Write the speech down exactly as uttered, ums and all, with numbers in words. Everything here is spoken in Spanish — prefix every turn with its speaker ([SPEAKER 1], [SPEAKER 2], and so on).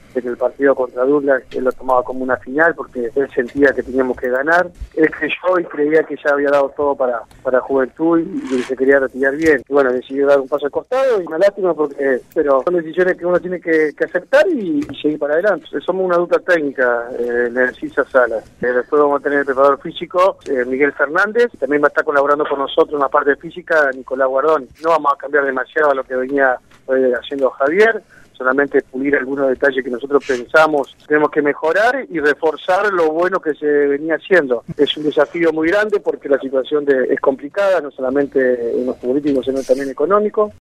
[SPEAKER 1] en el partido contra Douglas, él lo tomaba como una final porque él sentía que teníamos que ganar. Él creyó y creía que ya había dado todo para, para Juventud y, y se quería retirar bien. Y bueno, decidió dar un paso al costado y una lástima porque, pero son decisiones que uno tiene que, que aceptar y, y seguir para adelante. Somos una dupla técnica, eh, Narcisa Salas. Eh, después vamos a tener el preparador físico, eh, Miguel Fernández. También va a estar colaborando con nosotros en la parte física, Nicolás Guardón. No vamos a cambiar demasiado a lo que venía eh, haciendo Javier, solamente pulir algunos detalles que nosotros pensamos tenemos que mejorar y reforzar lo bueno que se venía haciendo. Es un desafío muy grande porque la situación de, es complicada, no solamente en los políticos, sino también económico.